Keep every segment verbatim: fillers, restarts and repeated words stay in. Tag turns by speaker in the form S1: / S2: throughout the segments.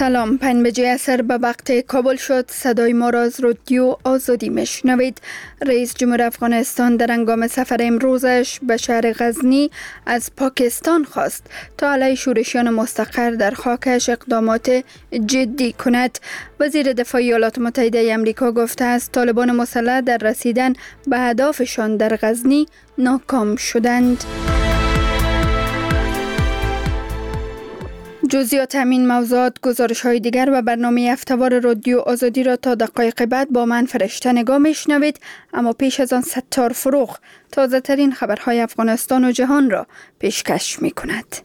S1: سلام، پنج بجه عصر به وقت کابل شد. صدای ما را از رادیو آزادی میشنوید. رئیس جمهور افغانستان در هنگام سفر امروزش به شهر غزنی از پاکستان خواست تا علیه شورشیان مستقر در خاکش اقدامات جدی کند. وزیر دفاع ایالات متحده آمریکا گفته است طالبان مسلح در رسیدن به اهدافشان در غزنی ناکام شدند. جزئیات همین موضوعات، گزارش های دیگر و برنامه هفته‌وار رادیو آزادی را تا دقایق بعد با من فرشته نگاه میشنوید. اما پیش از آن ستار فروغ تازه ترین خبرهای افغانستان و جهان را پیشکش می کند.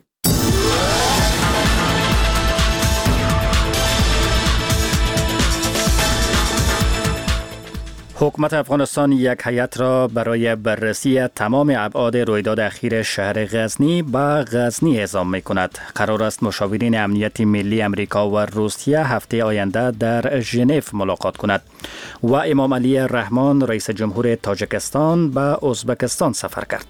S2: حکومت افغانستان یک هیئت را برای بررسی تمام ابعاد رویداد اخیر شهر غزنی به غزنی اعزام می کند. قرار است مشاورین امنیتی ملی امریکا و روسیه هفته آینده در ژنو ملاقات کند و امام علی رحمان رئیس جمهور تاجیکستان به ازبکستان سفر کرد.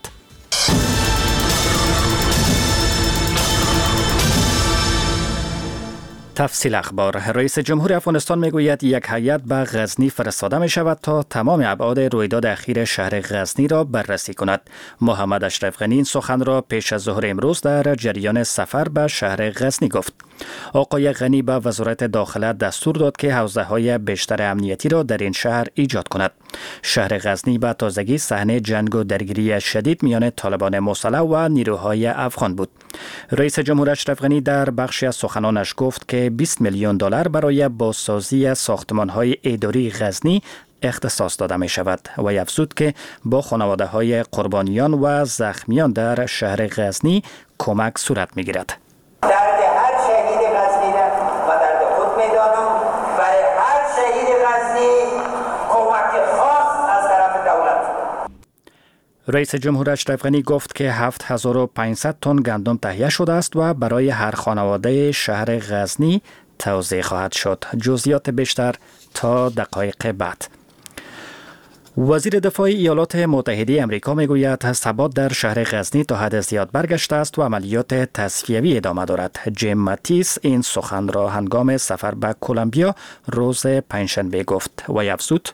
S2: تفصیل اخبار. رئیس جمهور افغانستان میگوید یک هیئت به غزنی فرستاده می شود تا تمام ابعاد رویداد اخیر شهر غزنی را بررسی کند. محمد اشرف غنی این سخن را پیش از ظهر امروز در جریان سفر به شهر غزنی گفت. آقای غنی به وزارت داخله دستور داد که حوزه‌های بیشتر امنیتی را در این شهر ایجاد کند. شهر غزنی به تازگی صحنه جنگ و درگیری شدید میان طالبان مسلح و نیروهای افغان بود. رئیس جمهور اشرف غنی در بخشی از سخنانش گفت که بیست میلیون دلار برای بازسازی ساختمان‌های اداری غزنی اختصاص داده می شود و افزود که با خانواده های قربانیان و زخمیان در شهر غزنی کمک صورت می گیرد.
S3: درد هر شهید غزنی و درد خود می دانم. برای هر شهید غزنی کمک خاص از طرف دولت.
S2: رئیس جمهور اشرف غنی گفت که هفت هزار و پانصد تن گندم تهیه شده است و برای هر خانواده شهر غزنی توزیع خواهد شد. جزئیات بیشتر تا دقایق بعد. وزیر دفاع ایالات متحده آمریکا میگوید ثبات در شهر غزنی تا حد زیاد برگشته است و عملیات تصفیوی ادامه دارد. جیم ماتیس این سخن را هنگام سفر به کلمبیا روز پنجشنبه گفت و افزود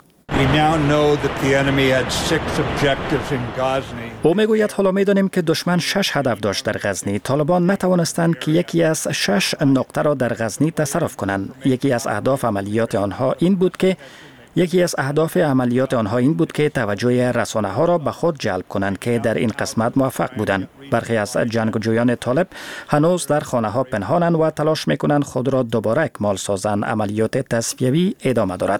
S2: او میگوید حالا میدانیم که دشمن شش هدف داشت در غزنی. طالبان نتوانستند که یکی از شش نقطه را در غزنی تصرف کنند. یکی از اهداف عملیات آنها این بود که یکی از اهداف عملیات آنها این بود که توجه رسانه‌ها را به خود جلب کنند که در این قسمت موفق بودند. برخی از جنگجویان طالب هنوز در خانه‌ها پنهانند و تلاش می‌کنند خود را دوباره اکمال سازند. عملیات تصفیوی ادامه دارد.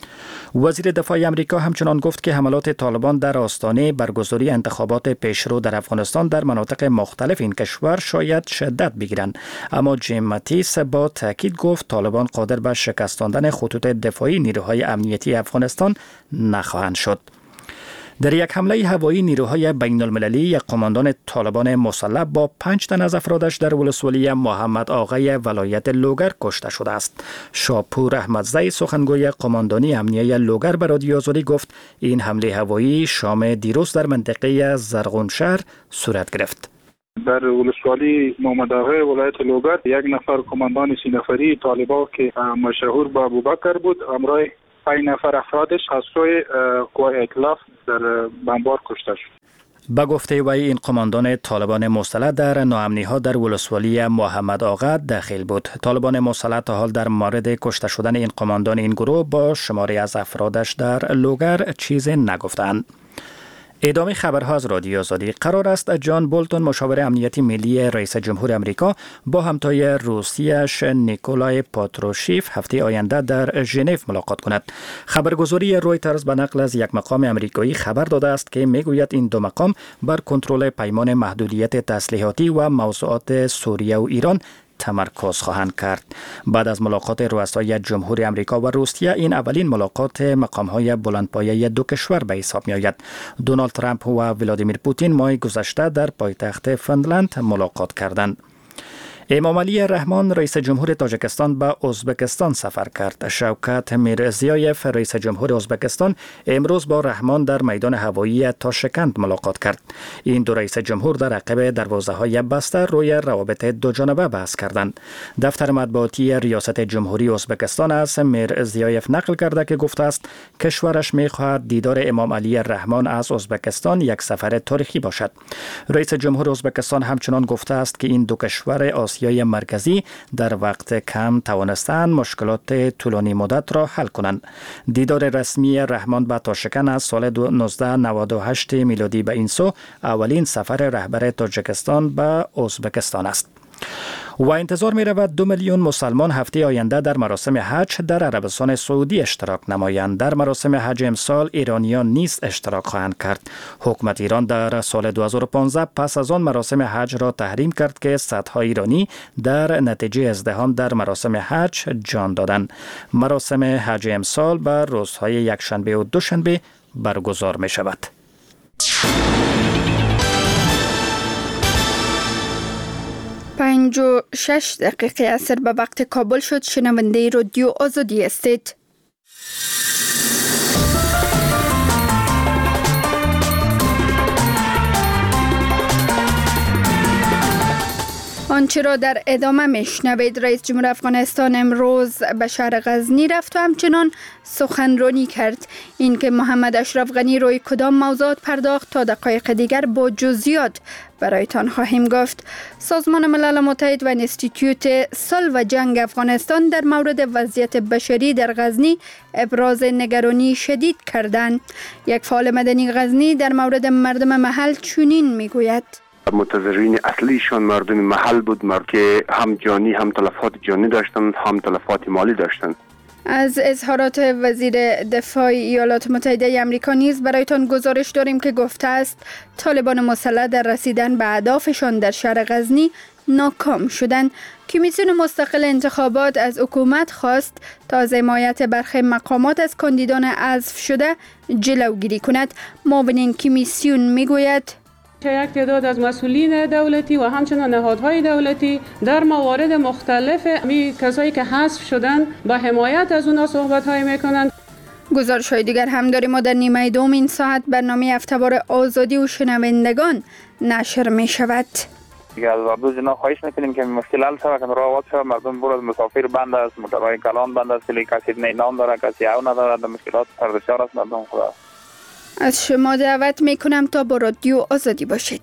S2: وزیر دفاع آمریکا همچنان گفت که حملات طالبان در آستانه برگزاری انتخابات پیشرو در افغانستان در مناطق مختلف این کشور شاید شدت بگیرند، اما جیم ماتیس با تاکید گفت طالبان قادر به شکستاندن خطوط دفاعی نیروهای امنیتی افغانستان نخواهند شد. در یک حمله هوایی نیروهای بین المللی یک قماندان طالبان مسلح با پنج تن از افرادش در ولسوالی محمد آغای ولایت لوگر کشته شده است. شاپور احمدزی سخنگوی قماندانی امنیه لوگر به رادیو آزادی گفت این حمله هوایی شام دیروز در منطقه زرغون شهر صورت گرفت.
S4: در ولسوالی محمد آغای ولایت لوگر یک نفر قماندان سی نفری طالبان که مشهور به ابوبکر بود همراه پنج نفر افرادش از سوی قوای ائتلاف در بمبار کشته شد.
S2: با گفته وی این قماندان طالبان مسلح در ناامنی‌ها در ولسوالی محمد آغا داخل بود. طالبان مسلح تا حال در مورد کشته شدن این قماندان این گروه با شماری از افرادش در لوگر چیزی نگفتند. ادامه خبرها از رادیو آزادی. قرار است جان بولتون مشاور امنیتی ملی رئیس جمهور آمریکا با همتای روسیه‌اش نیکولای پاتروشیف هفته آینده در ژنو ملاقات کند. خبرگزاری رویترز به نقل از یک مقام آمریکایی خبر داده است که میگوید این دو مقام بر کنترل پیمان محدودیت تسلیحاتی و موضوعات سوریه و ایران تمرکز خواهند کرد. بعد از ملاقات رؤسای جمهوری آمریکا و روسیه این اولین ملاقات مقام‌های بلندپایه دو کشور به حساب می‌آید. دونالد ترامپ و ولادیمیر پوتین ماه گذشته در پایتخت فنلند ملاقات کردند. امام علی رحمان رئیس جمهور تاجیکستان به ازبکستان سفر کرد. شوکت میرزیایف رئیس جمهور ازبکستان امروز با رحمان در میدان هوایی تاشکند ملاقات کرد. این دو رئیس جمهور در عقب دروازه‌های بسته روی روابط دو جانبه بحث کردند. دفتر مطبوعاتی ریاست جمهوری ازبکستان از میرزیایف نقل کرده که گفته است کشورش می‌خواهد دیدار امام علی رحمان از ازبکستان یک سفر تاریخی باشد. رئیس جمهور ازبکستان همچنان گفته است که این دو کشور آسیای مرکزی در وقت کم توانستند مشکلات طولانی مدت را حل کنند. دیدار رسمی رحمان به تاشکند از سال نوزده نود و هشت میلادی به این سو اولین سفر رهبر تاجیکستان به ازبکستان است. و انتظار می رود دو میلیون مسلمان هفته آینده در مراسم حج در عربستان سعودی اشتراک نمایند. در مراسم حج امسال ایرانیان نیز اشتراک خواهند کرد. حکومت ایران در سال دو هزار و پانزده پس از آن مراسم حج را تحریم کرد که صدها ایرانی در نتیجه ازدحام در مراسم حج جان دادند. مراسم حج امسال بر روزهای یکشنبه و دوشنبه برگزار می شود.
S1: پنج و شش دقیقه عصر به وقت کابل شد. شنونده رادیو آزادی استید. آنچه را در ادامه میشنوید. رئیس جمهور افغانستان امروز به شهر غزنی رفت و همچنان سخنرانی کرد. اینکه محمد اشرف غنی روی کدام موضوعات پرداخت تا دقایق دیگر با جزئیات برایتان خواهیم گفت. سازمان ملل متحد و انستیتیوت صلح و جنگ افغانستان در مورد وضعیت بشری در غزنی ابراز نگرانی شدید کردند. یک فعال مدنی غزنی در مورد مردم محل چنین میگوید:
S5: متضررین اصلیشان مردم محل بود، مرد که هم جانی هم تلفات جانی داشتند هم تلفات مالی داشتند.
S1: از اظهارات وزیر دفاع ایالات متحده آمریکا نیز برایتان گزارش داریم که گفته است طالبان مسلح در رسیدن به اهدافشان در شهر غزنی ناکام شدند. کمیسیون مستقل انتخابات از حکومت خواست تا از حمایت برخی مقامات از کاندیدان حذف شده جلوگیری کند. معاون این کمیسیون میگوید
S6: یک تعداد از مسئولین دولتی و همچنان نهادهای دولتی در موارد مختلف می کسایی که حذف شدن با حمایت از اونا صحبت‌های میکنند.
S1: گزارش های دیگر هم داریم و در نیمه دوم این ساعت برنامه هفته‌وار آزادی و شنوندگان نشر می شود.
S7: دیگر از عبدالله جنا خواهش میکنیم که مشکل حل شود، که راه واضح شود. مردم برو مسافر بند است، موتورهای کلان بند است، کسی نام داره، کسی او نداره، در مشکلات سردشار است مردم. خدا
S1: از شما دعوت می کنم تا با رادیو آزادی باشید.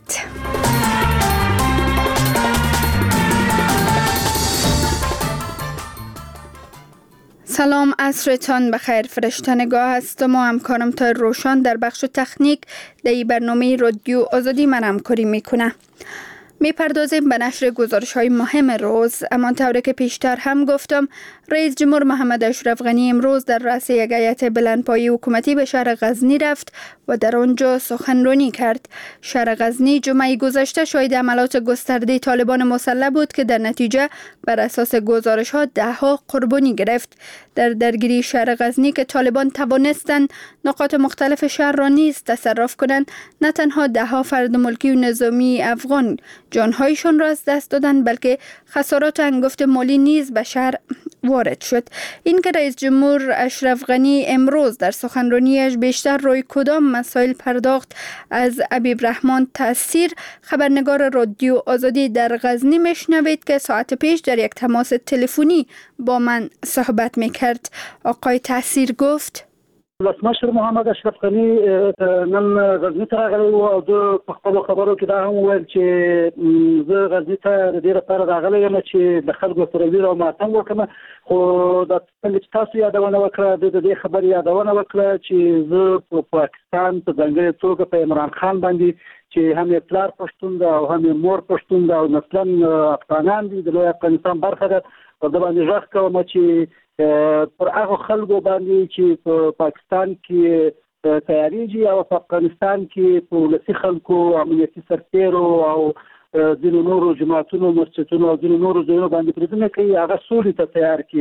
S1: سلام، عصرتان بخیر. فرشته نگاه هستم و همکارم تا روشان در بخش تکنیک در این برنامه رادیو آزادی من همکاری میکنه. میپردازیم به نشر گزارش های مهم روز. اما طوری که پیشتر هم گفتم، رئیس جمهور محمد اشرف غنی امروز در رأس یک هیئت بلندپایه حکومتی به شهر غزنی رفت و در آنجا سخنرانی کرد. شهر غزنی جمعه گذشته شاهد عملات گسترده طالبان مسلح بود که در نتیجه بر اساس گزارش ها ده ها قربانی گرفت. در درگیری شهر غزنی که طالبان توانستند نقاط مختلف شهر را نیز تصرف کنند، نه تنها ده ها فرد ملکی و نظامی افغان جانهایشان را از دست دادند، بلکه خسارات انگفت مالی نیز به شهر وارد شد. این که رئیس جمهور اشرف غنی امروز در سخنرانیش بیشتر روی کدام مسائل پرداخت از حبیب رحمان تاثیر، خبرنگار رادیو آزادی در غزنی میشنوید که ساعت پیش در یک تماس تلفنی با من صحبت میکرد. آقای تاثیر گفت:
S8: ولسمشر محمد اشرف غني نن غزني ته راغلی و او د خپل خبرو کې دا هم ویل چې زه غزني ته د دې لپاره راغلی یم چې د خلکو سره ویره او ماتم وکړم. خو د څنګه چې تاسو یادونه وکړه د دې خبرې یادونه وکړه چې زه په پاکستان په ځانګړې توګه په عمران خان باندې چې هم یې پلار پښتون ده او هم یې مور پښتون ده او مثلا افغانان دي د لوی افغانستان برخه ده، او د باندې غږ کوم چې پر هغه خلکو باندې چې په پاکستان کې تیاریږي او په افغانستان کې په ولسي خلکو امنیتي سرتیرو او ځینو نورو جماعتونو مسجدونو او ځینو نورو ځایونو باندې پریدنه کوي، هغه سولې ته تیار کړي.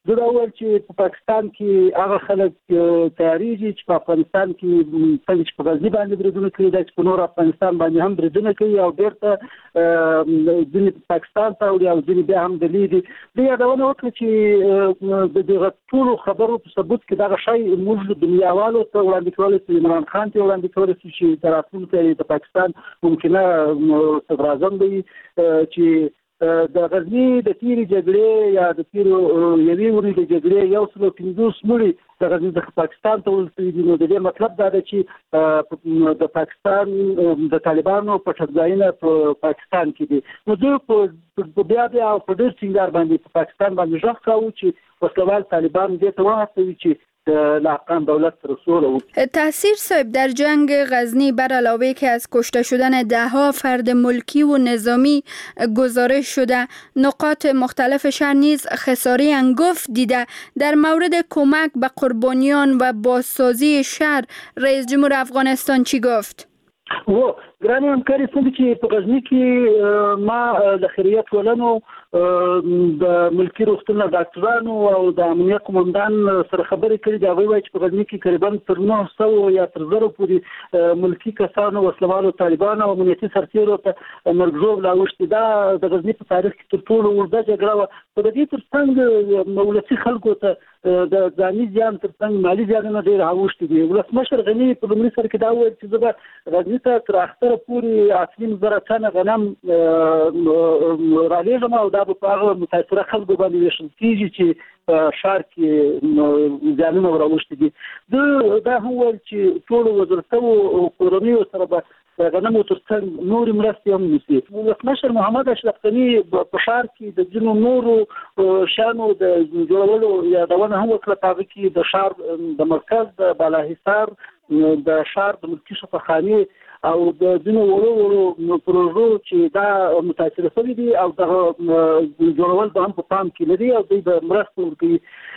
S8: زه دا وویل چې په پاکستان کې هغه خلک تیارېږي چې په افغانستان کې څنګه چې په غزني باندې بریدونه کوي دا چې په نور افغانستان باندې هم بریدونه کوي او بیرته ځینې پاکستان ته وړي او ځینې بیا هم دلې دي. دوی یادونه وکړه چې د دغه ټولو خبرو په ثبوت کې دغه شی موږ دنیاوالو ته وړاندې کولی شو، عمران خان ته وړاندې کولی شو چې د راتلونکي د پاکستان ممکنه صدر اعظم دی چې د غزني د تیرې جګړې یا د تیرو یوې اونۍ د جګړې یو سل او پنځوس مړي د غزني څخه پاکستان ته وړل شوي دي. نو د دې مطلب دا ده چې د پاکستان د طالبانو پټکځایونه په پاکستان کې دي. نو دوی په بیا بیا په ډېر ټینګار باندې په پاکستان باندې غږ کاوه چې وسلوال طالبان دې ته وهڅوي چې لاقان دولت رسول و.
S1: تاثیر صاحب در جنگ غزنی بر علاوه که از کشته شدن ده ها فرد ملکی و نظامی گزارش شده، نقاط مختلف شهر نیز خساره انگفت دیده. در مورد کمک به قربانیان و بازسازی شهر رئیس جمهور افغانستان چی گفت؟
S8: و ګرانې همکاري څنګه چې په غزني کې ما د خیریت ټولنو د ملکي روغتون ډاکټرانو او د امنیت قومندان سره خبرې کړې دي. هغوی وایي چې په غزني کې تقریبا تر نهه سوه یا تر زرو پورې ملکي کسانو وسلوالو طالبانو او امنیتي سرتېرو ته مرګ ژوبله اوښتې. دا د غزني په تاریخ کې تر ټولو اوږده جګړه وه. خو د دې تر څنګ ولسي خلکو ته د ځاني زیان تر څنګ مالي زیانونه ډېر اوښتي دي. ولسمشر غني په لومړي سر کې دا وویل چې زه به غزني ته تر اختره پورې اته زره ټنه غنم رالېږم او دا به په هغه متاثره خلکو باندې ویشل کېږي چې په ښار کې زیانونه ور اوښتي دي. ده دا هم وویل چې ټولو وژل شوو کورنیو سره به د غنمو تر څنګ نورې مرستې هم نیسي. ولسمشر محمد اشرف غني په ښار کې د ځینو نورو شیانو د جوړولو یادونه هم وکړه. په هغه کې د ښار د مرکز د بالاحصار د ښار د ملکي شفاخانې او د ځینو وړو وړو پروژو چې دا متاثره شوي دي او دغه جوړول به هم په پام کې نه دي او دوی به مرسته ورکوي.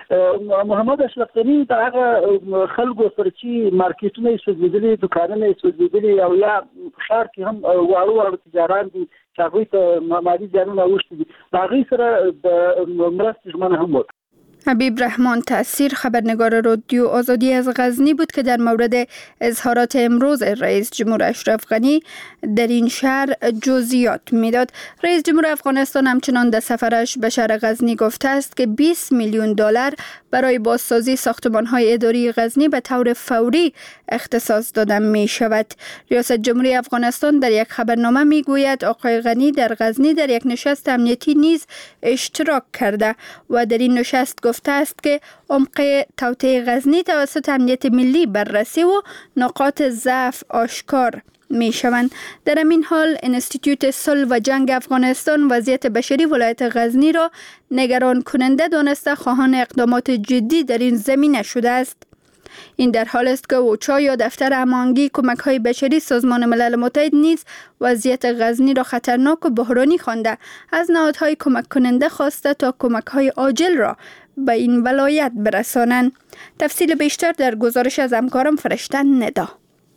S8: محمد اشرف غني د هغه خلکو سره چې مارکیټونه یې سوځېدلي، دوکانونه یې سوځېدلي او یا په ښار کې هم واړه واړه تجاران دي چې هغوی ته مالي زیانونه اوښتي دي، د هغوی سره د مرستې ژمنه هم وکړه.
S1: حبیب رحمان تاثیر خبرنگار رادیو آزادی از غزنی بود که در مورد اظهارات امروز رئیس جمهور اشرف غنی در این شهر جزئیات میداد. رئیس جمهور افغانستان همچنان در سفرش به شهر غزنی گفته است که بیست میلیون دلار برای بازسازی ساختمان‌های اداری غزنی به طور فوری اختصاص داده می شود. ریاست جمهوری افغانستان در یک خبرنامه می گوید آقای غنی در غزنی در یک نشست امنیتی نیز اشتراک کرده و در این نشست گفته است که عمق توطئه غزنی توسط امنیت ملی بررسی و نقاط ضعف آشکار می شوند. در این حال انستیتوت صلح و جنگ افغانستان وضعیت بشری ولایت غزنی را نگران کننده دانسته خواهان اقدامات جدی در این زمینه شده است. این در حال است که اوچا یا دفتر هماهنگی کمک‌های بشری سازمان ملل متحد نیز وضعیت غزنی را خطرناک و بحرانی خوانده. از نهادهای کمک کننده خواسته تا کمک‌های عاجل را به این ولایت برسانند. تفصیل بیشتر در گزارش از همکارم فرشته ندا.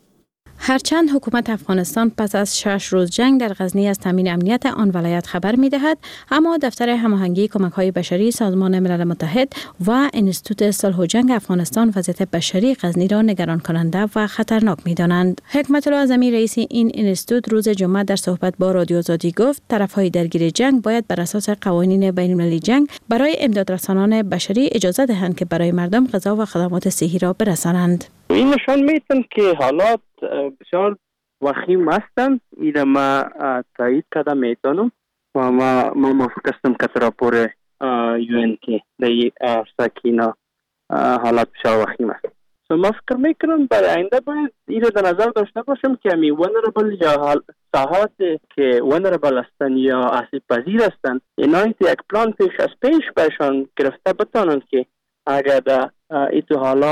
S9: هرچند حکومت افغانستان پس از شش روز جنگ در غزنی از تامین امنیت آن ولایت خبر می دهد، اما دفتر هماهنگی کمک‌های بشری سازمان ملل متحد و انستیتوت صلح و جنگ افغانستان وضعیت بشری غزنی را نگران کننده و خطرناک می دانند. حکمت الله اعظمی رئیس این انستیتوت روز جمعه در صحبت با رادیو آزادی گفت طرف‌های درگیر جنگ باید بر اساس قوانین بین‌المللی جنگ برای امدادرسانان بشری اجازه دهند که برای مردم غذا و خدمات صحی را برسانند.
S10: این نشان می‌دهد که حالات بسیار وخیم هستند. این ما تایید کرده میتونم و ما ما موافق هستم که راپور یو ان که در سکینا حالات بسیار وخیم است. سو ما فکر میکنم برای آینده باید این را در نظر داشته باشم که امی ونربل یا ساحات که ونربل هستند یا آسیب پذیر هستند اینا یک پلان پیش از پیش برشان گرفته بتانند که اگر در این حالات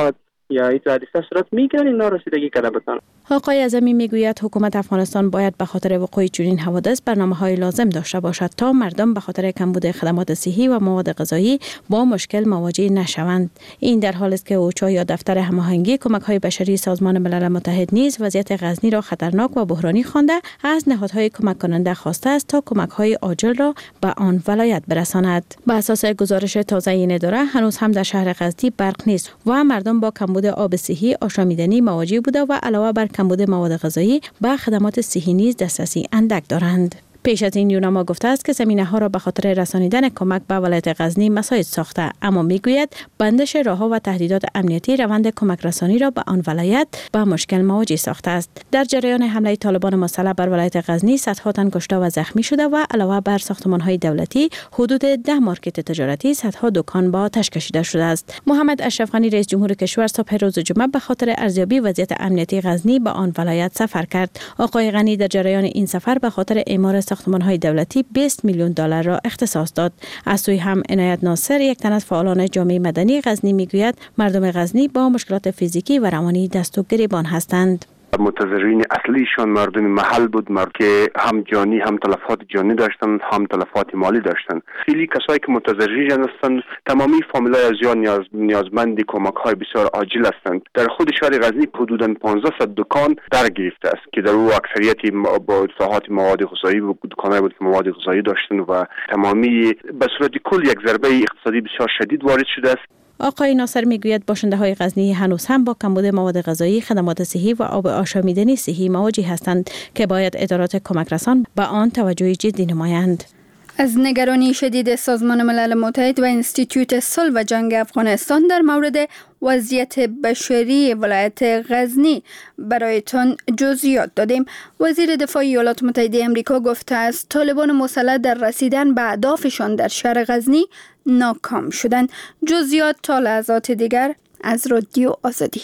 S10: یا این حادثه صورت میگیرن اینا رسیدگی کرده بتن.
S9: آقای اعظمی میگوید حکومت افغانستان باید به خاطر وقوع چنین حوادث برنامه‌های لازم داشته باشد تا مردم به خاطر کمبود خدمات صحی و مواد غذایی با مشکل مواجه نشوند. این در حالی است که اوچا یا دفتر هماهنگی کمک‌های بشری سازمان ملل متحد نیز وضعیت غزنی را خطرناک و بحرانی خوانده از نهادهای کمک کننده خواسته است تا کمک‌های عاجل را به آن ولایت برساند. به اساس گزارش تازه این اداره هنوز هم در شهر غزنی برق نیست و مردم با کمبود آب صحی آشامیدنی مواجه بوده و علاوه بر کمبود مواد غذایی به خدمات صحی نیز دسترسی اندک دارند. پیش از این یوناما گفته است که زمینه ها را به خاطر رسانیدن کمک به ولایت غزنی مساعد ساخته، اما میگوید بندش راهها و تهدیدات امنیتی روند کمک رسانی را به آن ولایت به مشکل مواجه ساخته است. در جریان حمله طالبان مسلح بر ولایت غزنی صدها تن کشته و زخمی شده و علاوه بر ساختمان های دولتی حدود ده مارکت تجارتی، صدها دکان با آتش کشیده شده است. محمد اشرف غنی رئیس جمهور کشور صبح روز جمعه به خاطر ارزیابی وضعیت امنیتی غزنی به آن ولایت سفر کرد. آقای غنی در جریان این سفر به خاطر اعمار ساختمان‌های دولتی بیست میلیون دلار را اختصاص داد. از سوی هم عنایت ناصر، یک تن از فعالان جامعه مدنی غزنی، میگوید مردم غزنی با مشکلات فیزیکی و روانی دست و گریبان هستند.
S5: متضررین اصلیشان مردم محل بود، مرد که هم جانی هم تلفات جانی داشتن، هم تلفات مالی داشتن. خیلی کسایی که متضررین هستند تمامی فامیلای از یا نیاز نیازمند کمک های بسیار عاجل هستند. در خود شهر غزنی حدوداً پانزده صد دکان در گرفته است که در او اکثریتی با صاحبات مواد غذایی بود، دکانایی بود که مواد غذایی داشتن و تمامی به صورت کل یک ضربه اقتصادی بسیار شدید وارد شده است.
S9: آقای ناصر میگوید باشنده های غزنی هنوز هم با کمبود مواد غذایی، خدمات صحی و آب آشامیدنی صحی مواجه هستند که باید ادارات کمک رسان به آن توجه جدی نمایند.
S1: از نگرانی شدید سازمان ملل متحد و انستیتوت صلح و جنگ افغانستان در مورد وضعیت بشری ولایت غزنی برایتان جزئیات دادیم. وزیر دفاع ایالات متحده آمریکا گفته است طالبان مسلح در رسیدن به اهدافشان در شهر غزنی ناکام شدند. جزئیات تا لحظات دیگر از رادیو آزادی.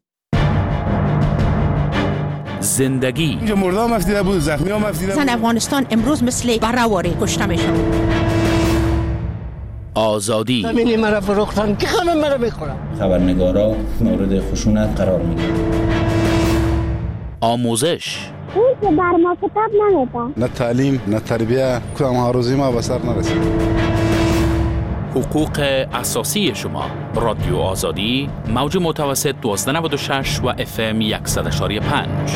S11: زندگی
S12: اینجا مرده هم افتیده بود، زخمی هم افتیده بود.
S13: زن افغانستان امروز مثل برهواری کشته میشن.
S11: آزادی
S14: همینی مرا فروختن که همه مرا میخورن.
S15: خبرنگارا مورد خشونت قرار میگیرن.
S11: آموزش
S16: اون که بر ما کتاب نمیده.
S12: نه تعلیم نه تربیه، کدام هاروزی ما به سر نرسید.
S11: حقوق اساسی شما. رادیو آزادی، موج متوسط دوازده نود و شش و اف ام صد و پنج.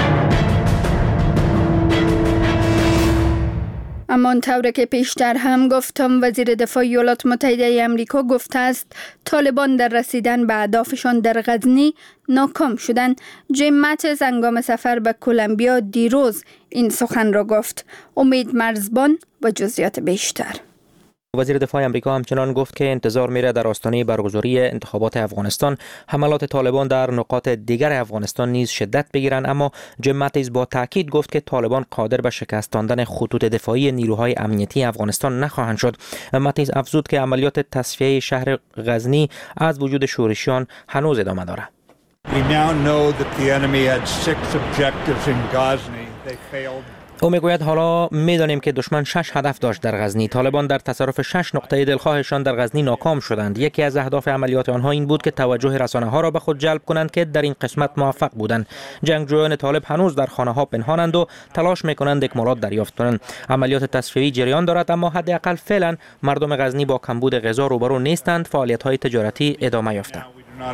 S1: اما طوری که پیشتر هم گفتم، وزیر دفاع ایالات متحده آمریکا گفته است طالبان در رسیدن به اهدافشان در غزنی ناکام شدند. جیم ماتیس هنگام سفر به کلمبیا دیروز این سخن را گفت. امید مرزبان و جزئیات بیشتر.
S17: وزیر دفاع آمریکا همچنان گفت که انتظار میره در آستانه برگزاری انتخابات افغانستان حملات طالبان در نقاط دیگر افغانستان نیز شدت بگیرند، اما جیم ماتیس با تاکید گفت که طالبان قادر به شکستاندن خطوط دفاعی نیروهای امنیتی افغانستان نخواهند شد. ماتیس افزود که عملیات تصفیه شهر غزنی از وجود شورشیان هنوز ادامه دارد.
S18: We now know that the enemy had six objectives in Ghazni. They failed.
S17: او میگوید حالا میدانیم که دشمن شش هدف داشت در غزنی. طالبان در تصرف شش نقطه دلخواهشان در غزنی ناکام شدند. یکی از اهداف عملیات آنها این بود که توجه رسانه ها را به خود جلب کنند که در این قسمت موفق بودند. جنگجویان طالب هنوز در خانه ها پنهانند و تلاش میکنند اکمالات دریافت کنند. عملیات تصفیه‌ای جریان دارد، اما حداقل فعلا مردم غزنی با کمبود غذا روبرو نیستند. فعالیت های تجارتی ادامه یافته.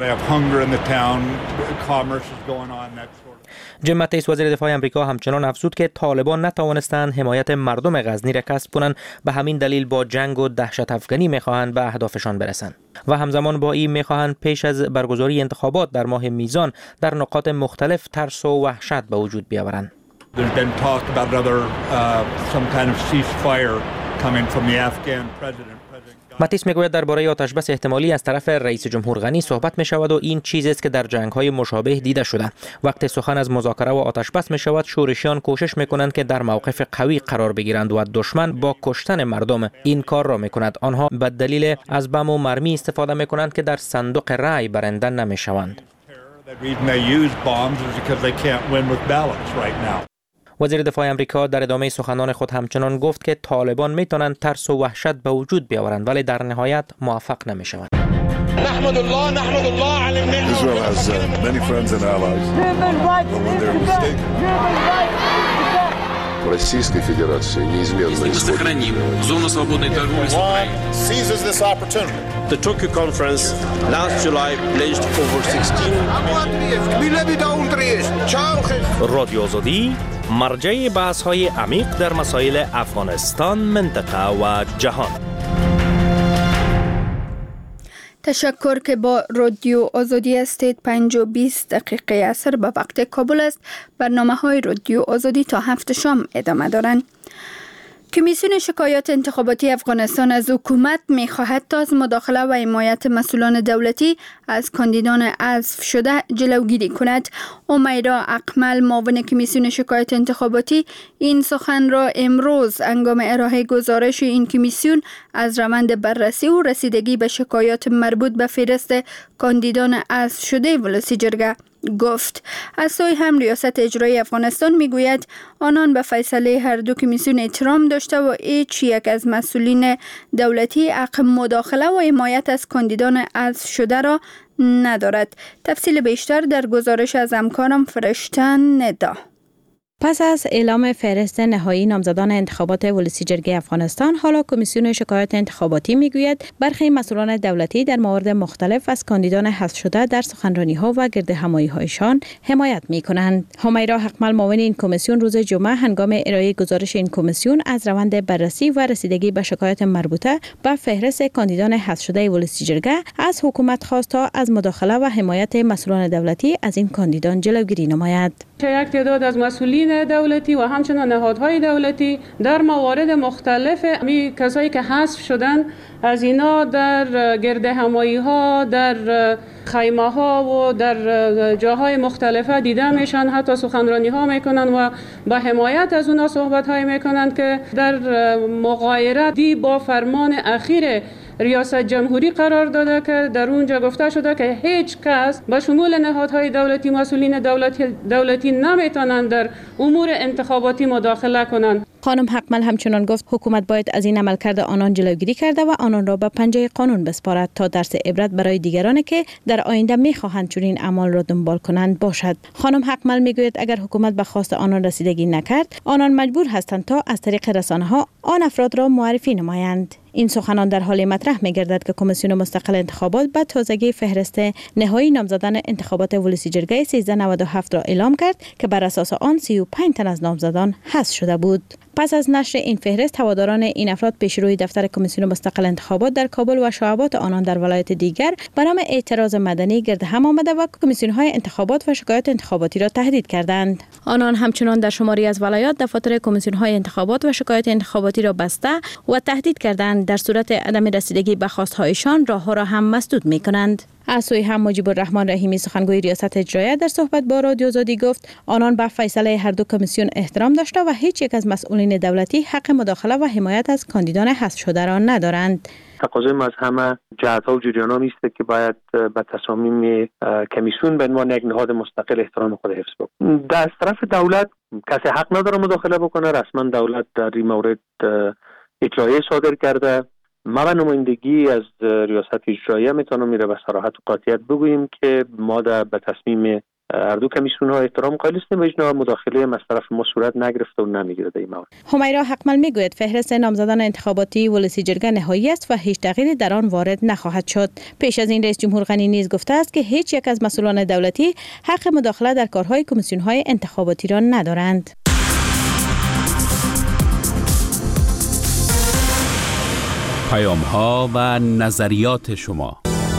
S17: جیم ماتیس وزیر دفاع آمریکا همچنان افزود که طالبان نتوانستند حمایت مردم غزنی را کسب کنند، به همین دلیل با جنگ و دهشت افکنی میخواهند به اهدافشان برسند و همزمان با این میخواهند پیش از برگزاری انتخابات در ماه میزان در نقاط مختلف ترس و وحشت به وجود بیاورند. ماتیس میگوید درباره آتشبس احتمالی از طرف رئیس جمهور غنی صحبت می شود و این چیزی است که در جنگ‌های مشابه دیده شده. وقتی سخن از مذاکره و آتشبس می شود، شورشیان کوشش می کنند که در موقف قوی قرار بگیرند و دشمن با کشتن مردم این کار را می کند. آنها به دلیل از بم و مرمی استفاده می کنند که در صندوق رای برنده نمی شوند. وزیر دفاع آمریکا در ادامه سخنان خود همچنان گفت که طالبان میتونند ترس و وحشت به وجود بیاورند ولی در نهایت موفق نمیشوند.
S19: نحمد الله نحمد الله على النعمة.
S20: Israel has uh, many friends and allies. But when they're mistaken. Российской Федерации неизменно
S21: сохраним зону свободной торговли с Украиной.
S19: Seizes this opportunity.
S22: The Tokyo conference last July pledged over sixteen.
S23: رادیو آزادی مرجع بحث‌های عمیق در مسائل افغانستان، منطقه و جهان.
S1: تشکر که با رادیو آزادی هستید. پنج و بیست دقیقه عصر به وقت کابل است. برنامه های رادیو آزادی تا هفت شام ادامه دارند. کمیسیون شکایات انتخاباتی افغانستان از حکومت می خواهد تا از مداخله و حمایت مسئولان دولتی از کاندیدان حذف شده جلوگیری کند. امیرا اقمل، معاون کمیسیون شکایات انتخاباتی، این سخن را امروز هنگام ارائه گزارش این کمیسیون از روند بررسی و رسیدگی به شکایات مربوط به فهرست کاندیدان حذف شده ولسی جرگه گفت. از سوی هم ریاست اجرایی افغانستان میگوید آنان به فیصله هر دو کمیسیون احترام داشته و هیچ یک از مسئولین دولتی حق مداخله و حمایت از کاندیدان حذف شده را ندارد. تفصیل بیشتر در گزارش از همکارم فرشتن ندا.
S9: پس از اعلام فهرست نهایی نامزدان انتخابات ولسی جرگه افغانستان، حالا کمیسیون شکایات انتخاباتی میگوید برخی مسئولان دولتی در موارد مختلف از کاندیدان حذف شده در سخنرانی‌ها و گردهمایی‌هایشان حمایت می‌کنند. همیرا حقمل، معاون این کمیسیون، روز جمعه هنگام ارائه گزارش این کمیسیون از روند بررسی و رسیدگی به شکایات مربوطه به فهرست کاندیدان حذف شده ولسی جرگه از حکومت خواست تا از مداخله و حمایت مسئولان دولتی از این کاندیدان جلوگیری نماید.
S6: یک تعداد از مسئولین دولتی و همچنین نهادهای دولتی در موارد مختلف می کسایی که حذف شدن از اینا در گردهمایی ها، در خیمه ها و در جاهای مختلف دیده میشن، حتی سخنرانی ها میکنن و با حمایت از اونا صحبت های میکنن که در مغایرت با فرمان اخیر ریاست جمهوری قرار داده که در اونجا گفته شده که هیچ کس به شمول نهادهای دولتی، مسئولین دولتی, دولتی نمیتونن در امور انتخاباتی مداخله کنند.
S9: خانم حقمل همچنان گفت حکومت باید از این عملکرد آنان جلوگیری کرده و آنان را به پنجه قانون بسپارد تا درس عبرت برای دیگرانی که در آینده میخواهند چنین اعمال را دنبال کنند باشد. خانم حقمل میگوید اگر حکومت به خواست آنان رسیدگی نکرد، آنان مجبور هستند تا از طریق رسانه‌ها آن افراد را معرفی نمایند. این سخنان در حال مطرح می‌گردد که کمیسیون مستقل انتخابات به تازگی فهرست نهایی نامزدان انتخابات ولسی جرگه سیزده نود و هفت را اعلام کرد که بر اساس آن سی و پنج تن از نامزدان حذف شده بود. پس از نشر این فهرست، هواداران این افراد پیشروی دفتر کمیسیون مستقل انتخابات در کابل و شعبات آنان در ولایت دیگر به نام اعتراض مدنی گرد هم آمده و کمیسیون‌های انتخابات و شکایات انتخاباتی را تهدید کردند. آنان همچنان در شماری از ولایات دفاتر کمیسیون‌های انتخابات و شکایات انتخاباتی را بسته و تهدید کردند در صورت عدم رسیدگی به خواست‌هایشان راه‌ها را هم مسدود می‌کنند. از سوی هم مجیب الرحمن رحیمی، سخنگوی ریاست اجرایی، در صحبت با رادیو آزادی گفت آنان به فیصله هر دو کمیسیون احترام داشته و هیچ یک از مسئولین دولتی حق مداخله و حمایت از کاندیدان حذف شده را ندارند.
S10: تقاضای ما از همه جهت‌ها و جریان‌ها است که باید به تصامیم کمیسیون به عنوان یک نهاد مستقل احترام خود حفظ بکنه. در طرف دولت کسی حق نداره مداخله بکنه. رسما دولت در این مورد اطلاعیه صادر کرده. ما به نمایندگی از ریاست اجرایی میتونم میره به صراحت و قاطعیت بگوییم که ما در به تصمیم هر دو کمیسیون ها احترام قائل هستیم و اجنا مداخله از طرف ما صورت نگرفته و نمیگیره در این مورد.
S9: همیرا حقمل میگوید فهرست نامزدان انتخاباتی ولسی جرگه نهایی است و هیچ تغییری در آن وارد نخواهد شد. پیش از این رئیس جمهور غنی نیز گفته است که هیچ یک از مسئولان دولتی حق مداخله در کارهای کمیسیون های انتخاباتی را ندارند.
S11: پیام ها و نظریات شما.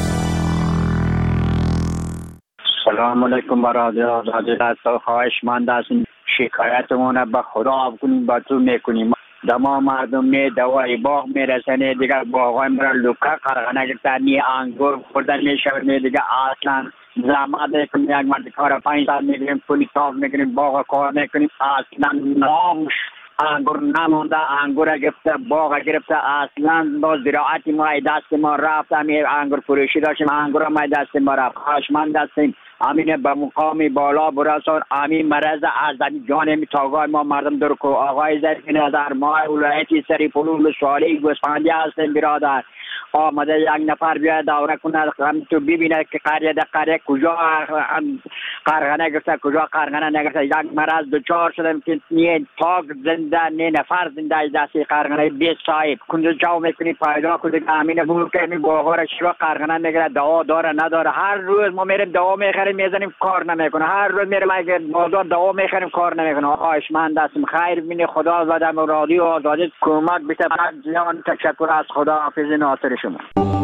S24: سلام علیکم برادر آزادی. دستا خواهشمند هستیم شکایتمون به خدا کنیم، با تو میکنیم. دما مردم می دوای باغ میرسنه دیگه باغای مرا لوکا قرغنه گرفتن، نی انگور خوردن میشود، نی دیگه اصلا زحمت کنیم. یک مرد کار پنج سال میگیریم، پولی صاف میکنیم، باغ کار میکنیم، اصلا نامش انگور نمونده. انگور گرفته، باغ گرفته، اصلا با زراعتی ما دست ما رفت. همی انگور فروشی داشتیم، انگور ما دست ما رفت. خواهشمند هستیم امین به مقام بالا برسان. امین مرز از جان تاگاه ما مردم در کو آقای ظریف نظر ما ولایتی سری پلول سوالی گوسفندی هستیم برادر. آمده یک نفر بیاد دوره کنه هم تو ببینه که قریه ده قریه کجا قرغنه گرفته کجا قرغنه نگرفته. یک مرض دوچار شدم که نه تاگ زنده نه نفر زنده از دستی قرغنه بیست صاحب کنجا جاو میکنی پیدا کنی که امین بول که می باغار شروع قرغنه میگره دوا داره نداره. هر روز ما میریم دوا میخریم میزنیم کار نمیکنه. هر روز میریم اگر بازار دوا میخریم کار نمیکنه. آقایش من دستم خیر بینی خدا زدم رادیو آزادی کمک بیشتر جان. تشکر از خدا حافظ ناصر شما.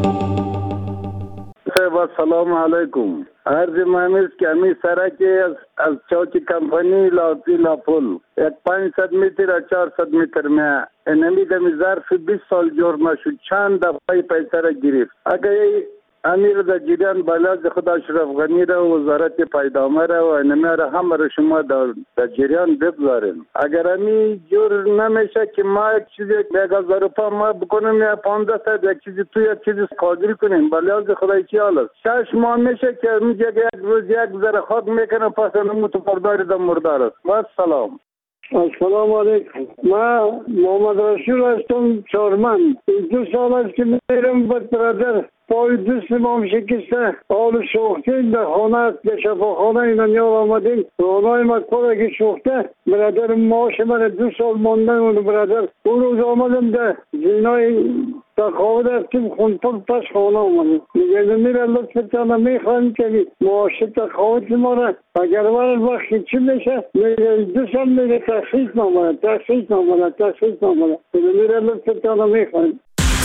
S2: با سلام علیکم. عرض مهمیز که همی سرک از, از چوک کمپانی لاتی لاپول یک پانصد متر و چهارصد متر می اینمی دمی ظرف بیست سال جور نشد. چند دفعه پیسه را گرفت. اگر امیر در جریان بلاز خدا اشرف غنی را وزارت پیدامه را و اینمی را همه را شما در جریان بگذارین. اگر امی جور نمیشه که ما یک چیزی یک هزار روپا ما بکنیم یا پانزده ساعت یک چیزی تو یک چیزی قادر کنیم بلاز خدای چی حال است. شش ماه میشه که میگه یک روز یک ذره خاک میکنه پس نمو تو پرداری در مردار است. با سلام.
S3: السلام علیکم. ما محمد رسول هستم چارمن. دو سال است که میرم با برادر پای دست ما شکسته حال سوخته در خانه در شفاخانه اینا نیار آمدیم رانای مکبر اگه سوخته برادر ماش من دو سال ماندن اون برادر اون روز آمدم در زینای تقاوه رفتیم خونپل پس خانه آمدیم میگه نمیره لطفتانه میخواهیم که ماش تقاوت ما را اگر ورد وقتی چی میشه میگه دو سال میگه تخصیص نامده تخصیص نامده تخصیص نامده نمیره لطفتانه میخواهیم.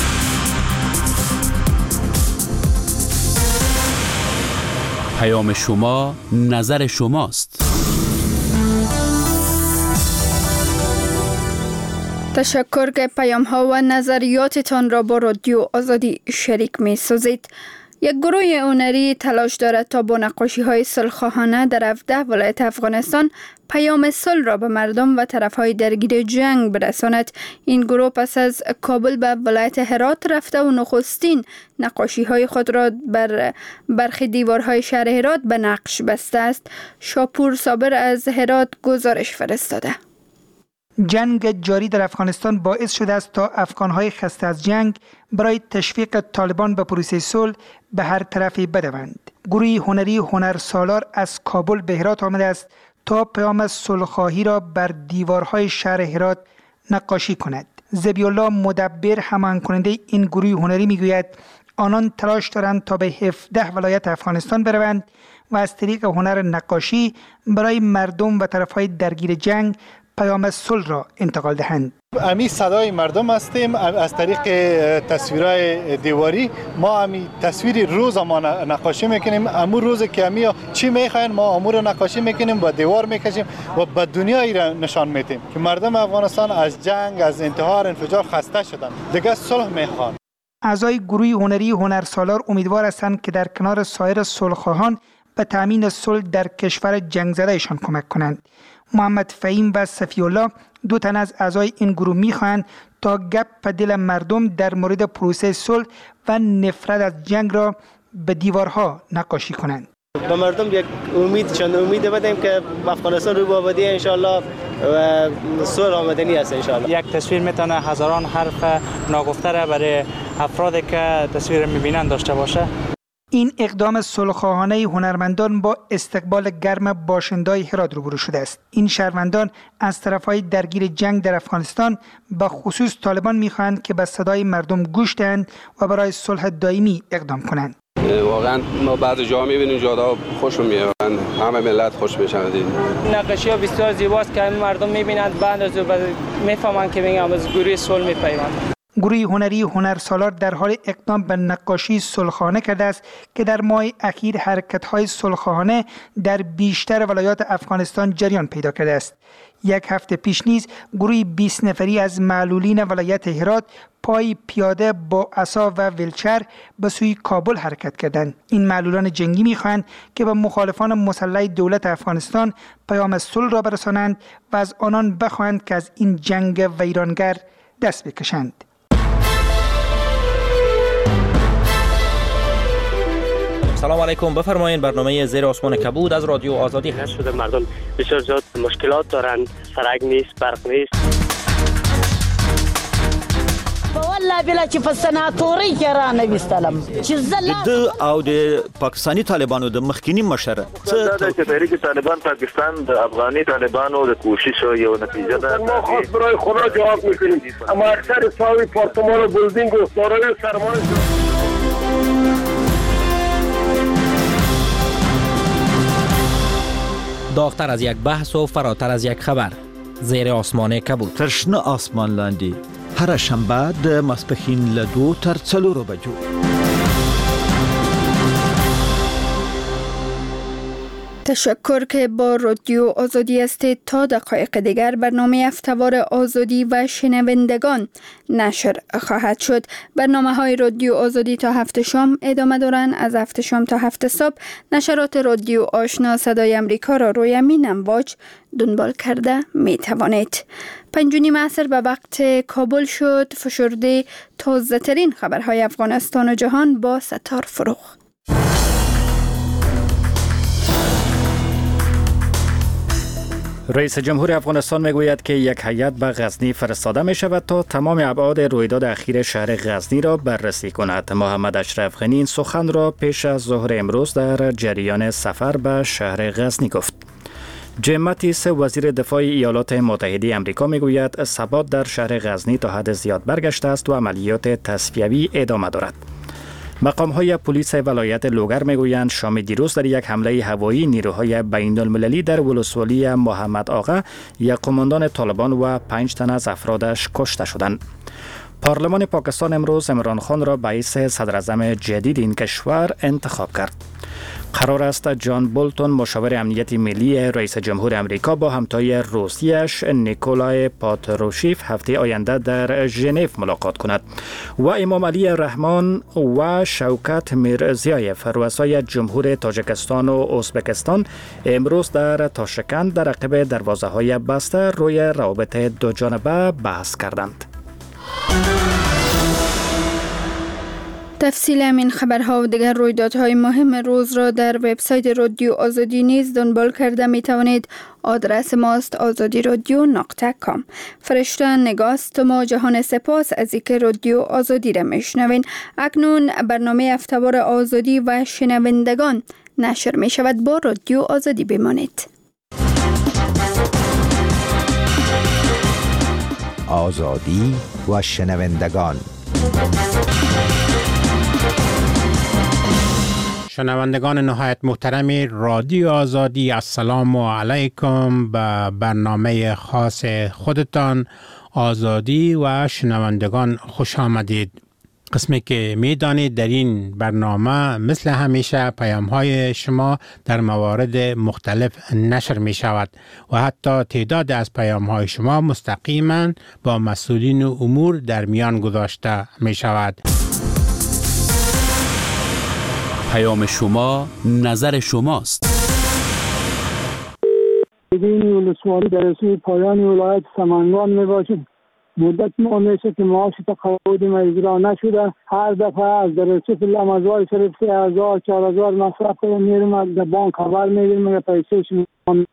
S11: پیام شما نظر شماست.
S1: تشکر که پیام ها و نظریاتتان را با رادیو آزادی شریک می سازید. یک گروه هنری تلاش دارد تا با نقاشی های صلح‌خواهانه در هفده ولایت افغانستان پیام صلح را به مردم و طرف های درگیر جنگ برساند. این گروه پس از کابل به ولایت هرات رفته و نخستین نقاشی های خود را بر برخی دیوارهای شهر هرات به نقش بسته است. شاپور صابر از هرات گزارش فرستاده.
S4: جنگ جاری در افغانستان باعث شده است تا افغان‌های خسته از جنگ برای تشویق طالبان به پروسه صلح به هر طرفی بدوند. گروه هنری هنرسالار از کابل به هرات آمده است تا پیام صلح‌خواهی را بر دیوارهای شهر هرات نقاشی کند. ذبی‌الله مدبر همان کننده این گروه هنری میگوید آنان تلاش دارند تا به هفده ولایت افغانستان بروند و از طریق هنر نقاشی برای مردم و طرف‌های درگیر جنگ پیام صلح را انتقال دهند.
S7: امی صدای مردم هستیم. از طریق تصویرهای دیواری ما امی تصویر روز ما نقاشی میکنیم. امو روز که امی چی میخواین ما امور نقاشی میکنیم با دیوار میکشیم و به دنیایی را نشان میدیم که مردم افغانستان از جنگ از انتحار انفجار خسته شدن دیگه صلح میخوان.
S4: اعضای گروه هنری هنرسالار امیدوار هستند که در کنار سایر صلح‌خواهان به تامین صلح در کشور جنگ زدهشان کمک کنند. محمد فهیم و صفی الله دو تن از اعضای این گروه میخواهند تا گپ به دل مردم در مورد پروسه صلح و نفرت از جنگ را به دیوارها نقاشی کنند.
S10: به مردم یک امید چند امید بدیم که افغانستان رو به آبادی ان شاء الله و صلح آمدنی است ان شاء الله.
S25: یک تصویر میتونه هزاران حرف ناگفته را برای افرادی که تصویر میبینند داشته باشه.
S4: این اقدام صلح‌خواهانه هنرمندان با استقبال گرم باشندگان هرات روبرو شده است. این شهروندان از طرف‌های درگیر جنگ در افغانستان به خصوص طالبان می‌خواهند که به صدای مردم گوش دهند و برای صلح دائمی اقدام کنند.
S26: واقعا ما بعض جاها می‌بینیم جاها خوش میاد، همه ملت خوش میشن.
S25: نقاشی‌ها بسیار زیباست که مردم می‌بینند بعد از می‌فهمند که میگم از گروه صلح می‌پیوندند.
S4: گروه هنری هنرسالار در حال اقدام به نقاشی صلح‌خواهانه کرده است که در ماه اخیر حرکت‌های صلح‌خواهانه در بیشتر ولایات افغانستان جریان پیدا کرده است. یک هفته پیش نیز گروه بیست نفری از معلولین ولایت هرات پای پیاده با عصا و ویلچر به سوی کابل حرکت کردند. این معلولان جنگی می‌خواهند که به مخالفان مسلح دولت افغانستان پیام صلح را برسانند و از آنان بخواهند که از این جنگ ویرانگر دست بکشند.
S17: سلام علیکم، بفرمایید. برنامه زیر آسمان کبود از رادیو آزادی هست.
S5: شده مردم بسیار زیاد مشکلات دارن، سرک نیست، برق نیست.
S8: والله بلا چې په سناتوري کې را نه وستلم چې زله
S13: د او د پاکستاني طالبانو د مخکینی مشر
S14: څه د تحریک طالبان پاکستان د افغاني طالبانو د کوشش یو نتیجه ده.
S3: ما خاص برای خدا جواب میکنیم، اما اکثر ساوی پارتمان و بلدینگ و دارای سرمایه
S17: داغتر از یک بحث و فراتر از یک خبر، زیر آسمان کبود.
S13: ترشنه آسمان لاندی هر شنبه د ماسپښین له دو تر څلورو بجو.
S1: تشکر که با رادیو آزادی هستید. تا دقایق دیگر برنامه هفته‌وار آزادی و شنوندگان نشر خواهد شد. برنامه های رادیو آزادی تا هفت شام ادامه دارند. از هفت شام تا هفت صبح نشرات رادیو آشنا صدای امریکا را روی امین امواج دنبال کرده می توانید. پنج و نیم عصر به وقت کابل شد. فشرده تازه ترین خبرهای افغانستان و جهان با ستار فروغ.
S15: رئیس جمهور افغانستان میگوید که یک هیئت به غزنی فرستاده می شود تا تمام ابعاد رویداد اخیر شهر غزنی را بررسی کند. محمد اشرف غنی این سخن را پیش از ظهر امروز در جریان سفر به شهر غزنی گفت. جیم ماتیس وزیر دفاع ایالات متحده آمریکا میگوید ثبات در شهر غزنی تا حد زیاد برگشته است و عملیات تصفیوی ادامه دارد. مقام‌های پلیس ولایت لوگر میگویند شام دیروز در یک حمله هوایی نیروهای بین المللی در ولسوالی محمد آقا یک قماندان طالبان و پنج تن از افرادش کشته شدند. پارلمان پاکستان امروز عمران خان را رئیس صدر اعظم جدید این کشور انتخاب کرد. قرار است جان بولتون مشاور امنیت ملی رئیس جمهور امریکا با همتای روسیش نیکولای پاتروشیف هفته آینده در ژنو ملاقات کند و امام علی رحمان و شوکت میرزیایف رؤسای جمهور تاجیکستان و ازبکستان امروز در تاشکند در عقب دروازه‌های بسته روی روابط دو جانبه بحث کردند.
S1: تفصیل همین خبرها و دیگر رویدادهای مهم روز را در وبسایت رادیو آزادی نیز دنبال کرده می توانید. آدرس ماست آزادی رادیو نقطه کام. فرشته نگاست ما جهان سپاس از اینکه رادیو آزادی را میشنوین. اکنون برنامه هفته‌وار آزادی و شنوندگان نشر می شود. با رادیو آزادی بمانید.
S15: آزادی و شنوندگان.
S16: شنوندگان نهایت محترم رادیو آزادی، السلام علیکم. به برنامه خاص خودتان آزادی و شنوندگان خوش آمدید. قسمی که می دانید در این برنامه مثل همیشه پیام های شما در موارد مختلف نشر می شود و حتی تعداد از پیام های شما مستقیما با مسئولین امور در میان گذاشته می شود.
S11: پیام شما نظر شماست.
S3: این ولسوالی در رسمی پایان ولایت سمنگان می باشد. مدت ما میشه که معاش تقاعد ما اجرا نشده. هر دفعه از در رسیف لامزوال شریف سه هزار چهار هزار مصرف کنیم میریم از بانک خبر میگیریم میگه پیسه شما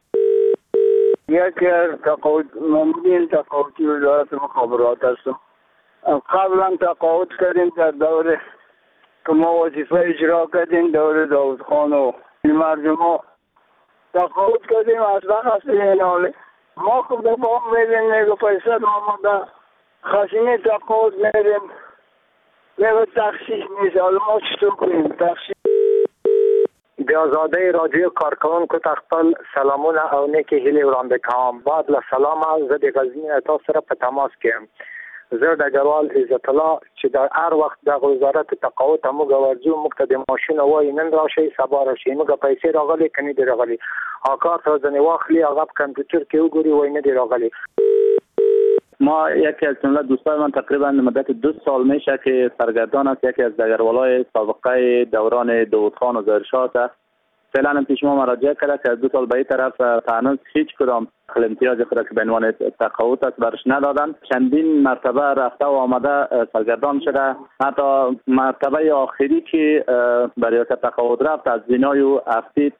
S2: یکی از تقاعد مامورین تقاعدی وزارت مخابرات هستم. قبلا تقاعد کردیم در دوره که ما وظیفه اجرا کردیم دوره داود خان و مردم تقاعد کردیم از بخص این حاله ما که به بام میریم میگه پیسه آمده خزینه تقاعد میریم میگه تخصیص نیست. حالا ما چطور کنیم تخصیص؟
S27: بیازاده رادیو کارکن که تخفل سلامون او نیکی هیلی ورانده کام بعد لسلام زد غزنی اتا سر په تماس کم زه د جوال عزت الله چې د هر وخت د وزارت تقاعد موږ ورجو موږ ته د ماشین وای نن راشي سبا راشي موږ پیسې راغلي کني دی راغلي اکار ته ځنی واخلي هغه کمپیوټر کې وګوري وای نه دی راغلي.
S28: ما یکی از جمله دوستای من تقریبا مدت دو سال میشه که سرگردان است. یکی از دگروالای سابقه دوران داود خان و ظاهرشاه است فعلا هم پیش ما مراجعه کرده که از دو سال به این طرف هنوز هیچ کدام امتیاز خود که به عنوان تقاعد است برش ندادن. چندین مرتبه رفته و آمده سرگردان شده. حتی مرتبه آخری که برای تقاعد رفت از بینای و افتید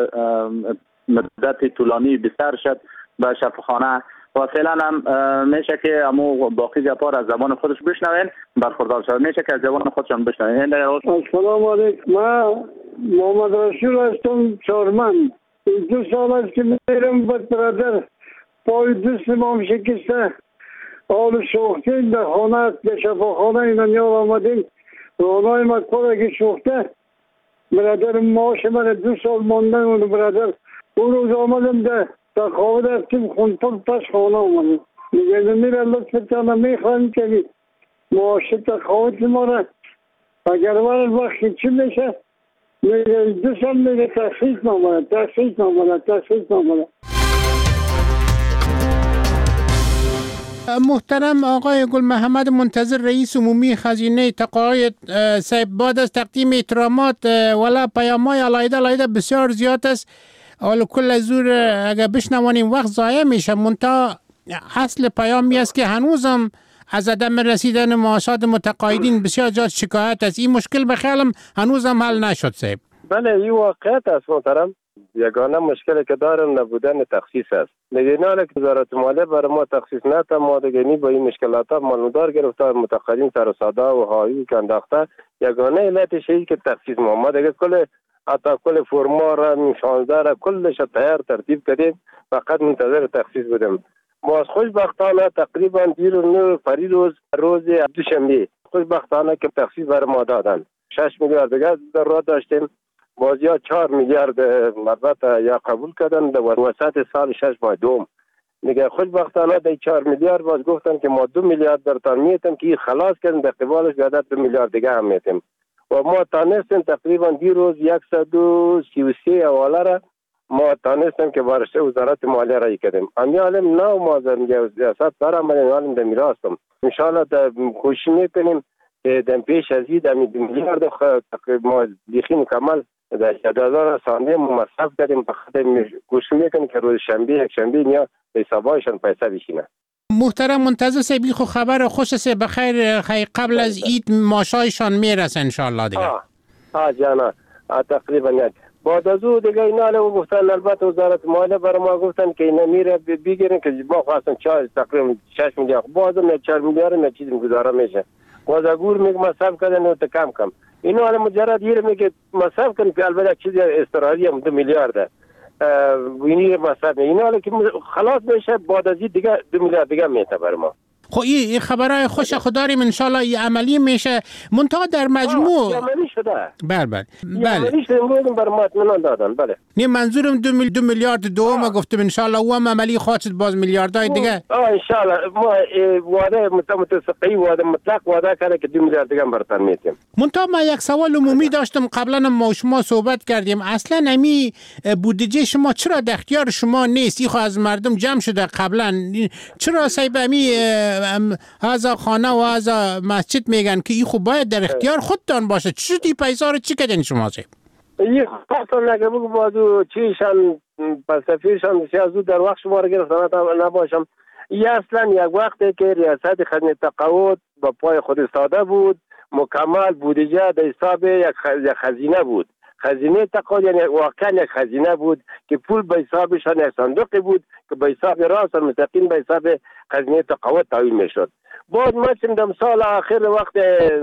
S28: مدت طولانی بستر شد به شفاخانه و فعلا هم میشه که امو باقی گپار از زبان خودش بشنوین برخوردار شد. میشه که از زبان خودشان بشنوین.
S3: السلام علیکم. من محمد رسول هستم چارمن. دو سال است که میرم به برادر پای دست ما شکسته حال سوختیم در خانه در شفاخانه اینا نیار آمدیم رانای مکبر اگه سوخته برادر ماش من دو سال ماندن اون برادر اون روز آمدم در تقاعد رفتیم خونپل پس خانه آمدیم میگه میره لطفتانه میخواهیم که ماش تقاعد ما را اگر ورد وقتی چی میشه میگه دو سال میگه تخصیص نامده تخصیص نامده تخصیص نامده.
S16: محترم آقای گل محمد منتظر رئیس عمومی خزینه تقاعد صاحب، بعد از تقدیم احترامات ولا پیام‌های علایده علایده بسیار زیاد است. حالا کل زور اگر بشنوانیم وقت ضایع میشه. منتها اصل پیامی است که هنوزم از عدم رسیدن معاشات متقاعدین بسیار زیاد شکایت است. این مشکل به خیالم هنوزم حل نشد صاحب.
S6: بله این واقعیت است محترم. یگانه مشکلی که دارم نبودن تخصیص است. میدونی که وزارت مالیه برای ما تخصیص نده، ما دیگه با این مشکلات ها مالودار گرفته متقاعدین سر و ساده و هایی که انداخته. یگانه علتش اینه که تخصیص ما ما دیگه کل حتی کل فرما را شانزده را کلش تیار ترتیب کردیم، فقط منتظر تخصیص بودیم. ما خوشبختانه تقریبا دیر و نو پریروز روز دوشنبه خوشبختانه که تخصیص بر ما دادن. شش میلیارد دیگه در راه داشتیم، بازی ها چهار میلیارد مربوط یا قبول کردن در وسط سال شش ماه دوم. میگه خوشبختانه در چهار میلیارد باز گفتن که ما دو میلیارد در تان میتیم که خلاص کردن، در قبالش بیادت دو میلیارد دیگه هم میتیم و ما تانستیم تقریبا دیروز صد و سی و سه حواله را ما تانستیم که بارشته وزارت مالیه رای کردیم. امی علم نه ما در سیاست دارم من علم در میراستم انشاءالله در کوشش میکنیم که در پیش از این دو میلیارد ما بیخی مکمل در جدازار سانده مصرف کردیم. بخاطر کوشش میکنیم که روز شنبه یک شنبه نیا به حسابایشان پیسه بشینه.
S16: محترم منتظر سیبی خو خبر خوش است بخیر خیر قبل از عید ماشایشان میرسه ان شاء الله دیگه.
S6: ها ها جانا تقریبا یک بعد از او دیگه اینا له گفتن البته وزارت مالیه بر ما گفتن که اینا میره بگیرن که ما خواستن چهار تقریبا شش میلیارد بازم چهار میلیارد نه چیزی گزاره میشه. بازگور میگه مصرف کردن و کم کم اینا حالا مجرد یه میگه مصرف کنن که البته چیزی استراری هم دو میلیارد وینی مصرف اینا حالا که خلاص میشه بعد از دیگه دو میلیارد دیگه میته بر ما.
S16: خب این خبرای خوش خداریم ان شاء الله این عملی میشه. منتها در مجموع
S6: عملی شده.
S16: بله بله بله
S6: عملی شده امروز بر ما اطمینان دادن. بله
S16: نه منظورم دو, میل... دو میلیارد دوم گفتم ان شاء الله و هم عملی خواهد باز میلیاردای دیگه.
S6: آه ان شاء الله ما وعده متفقی وعده مطلق وعده کرده که دو میلیارد دیگه برتن میتیم.
S16: منتها ما یک سوال عمومی داشتم قبلا ما شما صحبت کردیم. اصلا امی بودجه شما چرا در اختیار شما نیست؟ این خو از مردم جمع شده قبلا. چرا صاحب امی هزا خانه و هزا مسجد میگن که این خوب باید در اختیار خودتان باشه؟ چی شد این پیسا رو چی کردین شما صاحب؟
S6: این خواستم نگه بگو بازو چیشان فلسفیشان بسیار زود در وقت شما رو گرفتن نباشم. این اصلا یک وقتی که ریاست خزینه تقاعد با پای خود استاده بود مکمل بودجه در حساب یک خزینه بود. خزینه تقاعد یعنی واقعا یک خزینه بود که پول به حسابشان یک صندوقی بود که به حساب راست مستقیم به حساب خزینه تقاعد تعیین میشد. بعد ما چندم سال آخر وقت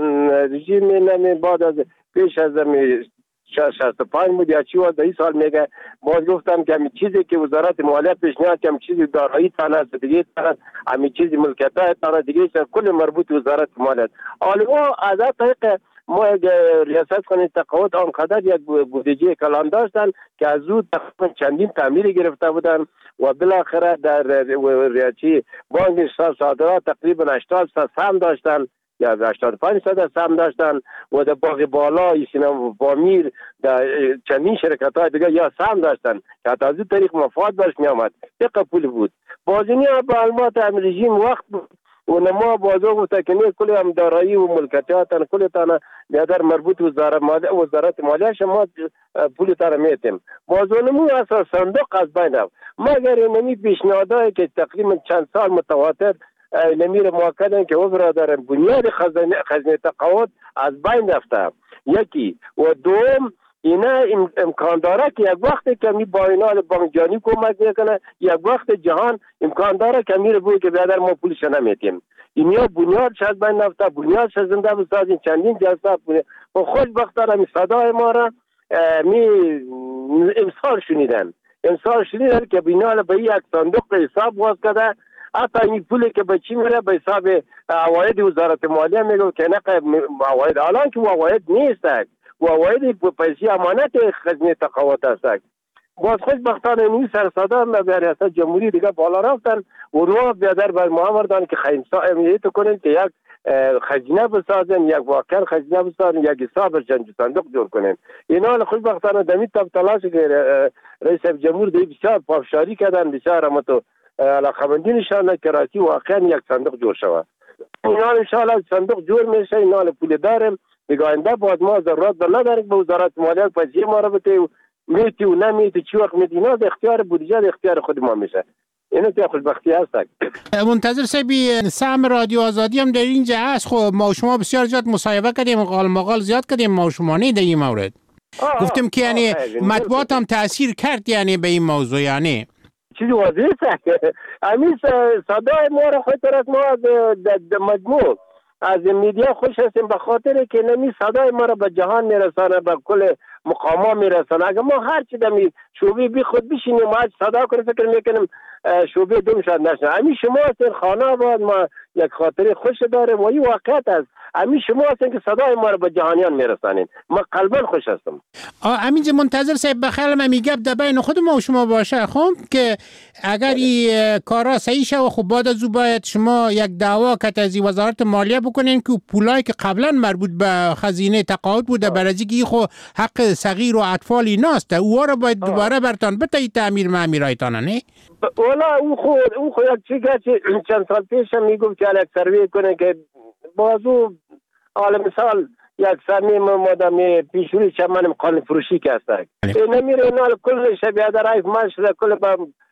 S6: رژیم نمی بعد از پیش از شصت و پنج بود یا چی بود این سال میگه باز گفتم که همین چیزی که وزارت مالیه پیشنهاد که همین چیزی دارایی تان است دیگه تان همین چیزی ملکیت تان دیگه کل مربوط وزارت مالیه. حالا از طریق ما ریاست خانه تقاعد آنقدر یک بودجه کلان داشتن که از او تقریبا چندین تعمیری گرفته بودن و بالاخره در ریاچی بانک صادرات تقریبا هشتاد درصد سهم داشتن یا هشتاد و پنج درصد سهم داشتن و در باغ بالا سینما وامیر در چندین شرکت های دیگه یا سهم داشتن که حتی از این طریق مفاد برش می آمد. یک پول بود. بازینی ها به علمات رژیم وقت بود و نما بازو گفته که نه کلی هم دارایی و ملکیتاتن کلی تانه بیادر مربوط وزارت مالیه وزارت مالیه شما پول تر میتیم بازو نمو اصلا صندوق از بین رفت مگر نمی پیشنهادایی که تقریبا چند سال متواتر نمیر موکدن که او برادرم بنیاد خزینه خزینه تقاعد از بین رفته یکی و دوم اینا امکان داره که یک وقت که می با اینال بانک جانی کمک میکنه یک وقت جهان امکان داره که میره بوی که بیادر ما پولش نمیتیم اینیا بنیادش از بین رفته بنیادش زنده بسازین چندین جلسه بوده و خوشبختانه می صدای ما را می امسال شنیدن امسال شنیدن که بینال به یک صندوق حساب باز کرده حتی این پولی که به چی میره به حساب عواید وزارت مالیه میگه که نه عواید الان که عواید نیست و عواید پیسه امانت خزینه تقاعد است باز خوشبختانه این سرصدان به ریاست جمهوری دیگه بالا رفتن و رو بیادر بر معامردان که خیمسا امیت کنن که یک خزینه بسازن یک واقعا خزینه بسازن یک حساب جنج صندوق جور کنن اینا خوشبختانه دمی تب تلاش که رئیس جمهور دی بسیار پافشاری کردن بسیار امتو علاقمندی نشانه که راتی واقعا یک صندوق جور شود اینا انشاءالله صندوق جور میشه اینا پول دارم دیگه آینده باید ما ضرورت در نداریم به وزارت مالیه پیسه ما رو بده میتی و نمیتی چی وقت میتی اینا اختیار بودجه اختیار خود ما میشه اینو که خوشبختی هست.
S16: منتظر سبی سهم رادیو آزادی هم در اینجا هست. خب ما شما بسیار زیاد مصاحبه کردیم قال مقال زیاد کردیم ما شما نه در این مورد گفتم که یعنی مطبوعات هم تاثیر کرد یعنی به این موضوع یعنی
S6: چیزی واضح است همین صدای ما رو خود طرف ما در مجموع از میدیا خوش هستیم به خاطر که نمی صدای ما رو به جهان میرسانه به کل مقاما میرسانه اگر ما هر چی دمی شعبه بی خود بشینیم ما صدا کنیم فکر میکنیم شعبه دوم شد نشنه همین شما هستین خانه آباد ما یک خاطر خوش داریم و این واقعیت است همین شما هستین که صدای ما رو به جهانیان میرسانین ما قلبا خوش هستم.
S16: همینجا منتظر صاحب بخیر من میگم در بین خود ما و شما باشه خب که اگر این کارا صحیح شه و خب بعد از او باید شما یک دعوا که از وزارت مالیه بکنین که پولایی که قبلا مربوط به خزینه تقاعد بوده برای اینکه خو حق صغیر و اطفال ایناست او را باید دوباره برتان بتای تعمیر معمیرایتان نه
S6: والا او خو او خو یک چیزی که چند سال پیش میگفت که یک سروی کنه که بازو حالا مثال یک سمی مادامی پیشوری چمنم قانون فروشی که هستن نمیره اینا کل شبیه در رایف من شده کل با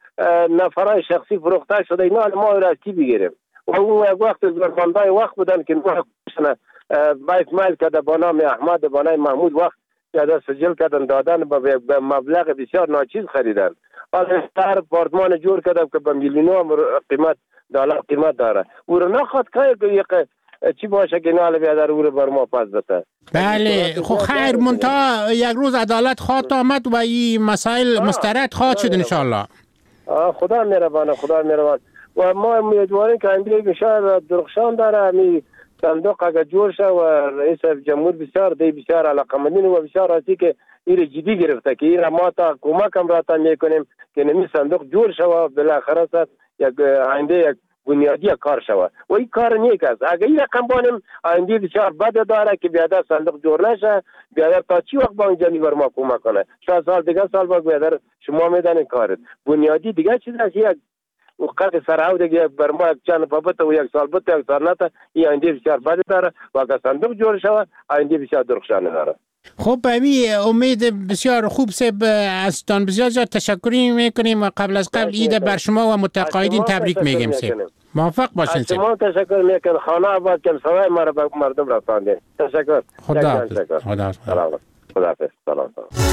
S6: نفرای شخصی فروخته شده اینا ما را کی بگیریم و اون یک وقت زرفاندای وقت بودن که نوح کشنه بایت مایل کده با نام احمد با نام محمود وقت یاده سجل کردن دادن به مبلغ بسیار ناچیز خریدن حالا هر پارتمان جور کردم که به میلیون قیمت دلار قیمت داره او رو نخواد که یک چی باشه که ناله بیادر او رو بر ما پس بسه
S16: بله خب خیر منتها یک روز عدالت خواهد آمد و این مسائل مسترد خواهد شد انشاءالله.
S6: خدا مهربانه خدا مهربان و ما امیدواریم که اندیه بسیار درخشان داره همی صندوق اگر جور شه و رئیس جمهور بسیار دی بسیار علاقمندین و بسیار راضی که این جدی گرفته که این ما تا کمک هم راتا میکنیم که نمی صندوق جور شه و بالاخره است یک آینده یک بنیادی کار شود و این کار نیک است اگر این رقم بانیم آینده بسیار بد داره که بیادر صندوق جور نشه بیادر تا چی وقت بانک جانی بر ما کمک کنه شاید سال دیگه سال بعد بیادر شما میدانین کارت بنیادی دیگه چیز است یک وقت سراو دیگه بر ما چند بابت و یک سال بوده یک سال نتا این آینده بسیار بد داره و اگر صندوق جور شود آینده بسیار درخشانه داره.
S16: خب بمی امید بسیار خوب سب از تان بسیار زیاد تشکری میکنیم و قبل از قبل عید بر شما و متقاعدین تبریک میگیم سب موفق باشین سب.
S6: شما تشکر میکنم خانه آباد که صدای ما را به مردم رساندین. تشکر.
S16: خدا حافظ. خدا حافظ.
S6: خدا حافظ. سلام.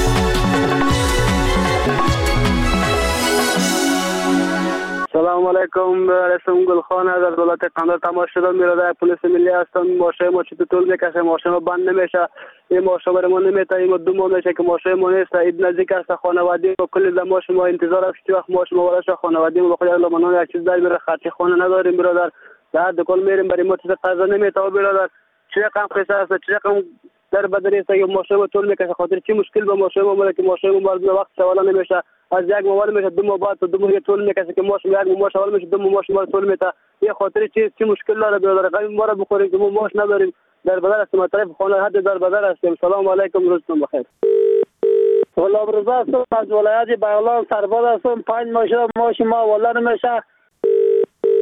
S9: سلام علیکم رسم گلخان از دولت قندار تماس شده میراده پلیس ملی هستم ماشه ما چطور طول میکشه ماشه ما بند نمیشه این ماشه برای ما نمیته این دو ماه میشه که ماشه ما نیست عید نزدیک است خانوادگی و کلی زماش ما انتظار است که وقت ماشه ما وراش خانوادگی ما خود الله منون یک چیز دار میره خاطی خانه نداریم برادر در دکان میریم برای ما چیز قضا نمیته برادر چه رقم قصه است چه رقم در بدری است که ماشه ما طول میکشه خاطر چی مشکل با ماشه ما که ماشه ما وقت سوال نمیشه از یک موال میشه دو ماه بعد دو ماه طول میکشه که ماش یک ماش اول میشه دو ماه ماش ما طول میته یه خاطر چی چی مشکل داره برادر قیم ما را بخوریم که ما ماش نداریم در بدر هستیم طرف خانه حد در بدر هستیم. سلام علیکم روزتون بخیر. والله برزا هستم از ولایت بغلان سرباز هستم پنج ماشه ماش ما والا نمیشه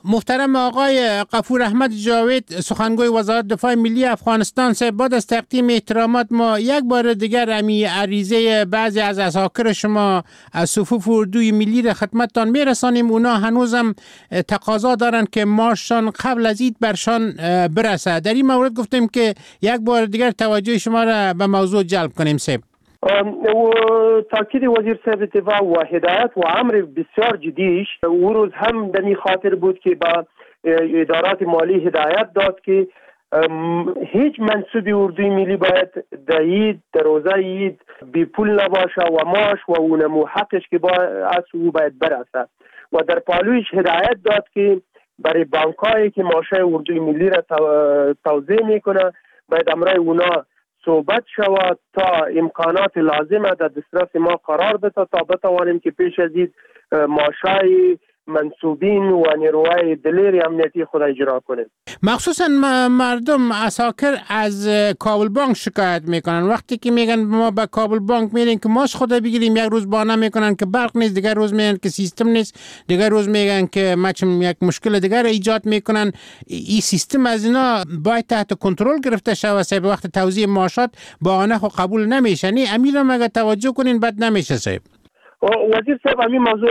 S16: محترم آقای غفور احمد جاوید، سخنگوی وزارت دفاع ملی افغانستان، صاحب بعد از تقدیم احترامات ما یک بار دیگر امی عریضه بعضی از عساکر شما از صفوف اردوی ملی را خدمتتان میرسانیم. اونا هنوزم تقاضا دارن که معاششان قبل از عید برشان برسه. در این مورد گفتیم که یک بار دیگر توجه شما را به موضوع جلب کنیم. صاحب
S12: و تاکید وزیر صاحب دفاع و هدایت و امر بسیار جدیش او روز هم دمی خاطر بود که با ادارات مالی هدایت داد که هیچ منصوب اردوی ملی باید در عید در روزه عید بی پول نباشه و معاش و اون حقش که با از او باید برسه و در پالویش هدایت داد که برای بانکایی که معاش اردوی ملی را توزیع میکنه باید امرای اونا صحبت شود تا امکانات لازمه در دسترس ما قرار بده تا بتوانیم که پیش از این معاشای منصوبین و نیروهای دلیر امنیتی خود اجرا کنیم.
S16: مخصوصا مردم عساکر از کابل بانک شکایت میکنن. وقتی که میگن ما به کابل بانک میریم که ماش خود بگیریم، یک روز بهانه میکنن که برق نیست، دیگر روز میگن که سیستم نیست، دیگر روز میگن که مچم یک مشکل دیگر ایجاد میکنن. این سیستم از اینا باید تحت کنترل گرفته شود. به وقت توزیع معاشات بهانه خو قبول نمیشه. نی امیر مگه توجه کنین بد نمیشه. صاحب
S12: وزیر صاحب همین موضوع